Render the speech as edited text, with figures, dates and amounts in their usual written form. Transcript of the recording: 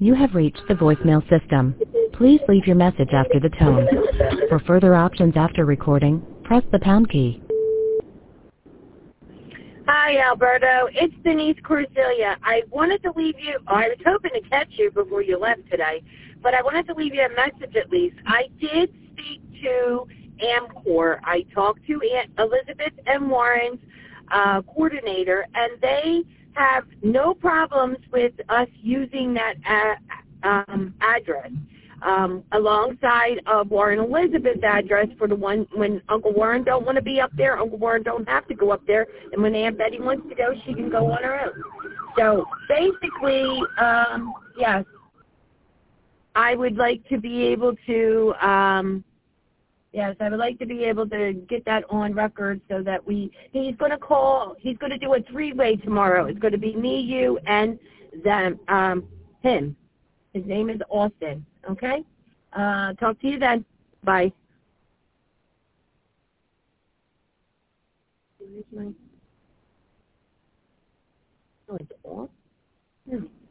You have reached the voicemail system. Please leave your message after the tone. For further options after recording, press the pound key. Hi, Alberto. It's Denise Corsilia. I wanted to leave you, I was hoping to catch you before you left today, but I wanted to leave you a message at least. I did speak to AmCorps. I talked to Elizabeth and Warren's coordinator, and they have no problems with us using that address alongside of Warren Elizabeth's address for the one when Uncle Warren don't want to be up there. Uncle Warren don't have to go up there, and when Aunt Betty wants to go, she can go on her own. So basically, yes, I would like to be able to. Yes, I would like to be able to get that on record so that he's going to call, he's going to do a three-way tomorrow. It's going to be me, you, and them, him. His name is Austin, okay? Talk to you then. Bye. Where's my... Oh, it's off? No.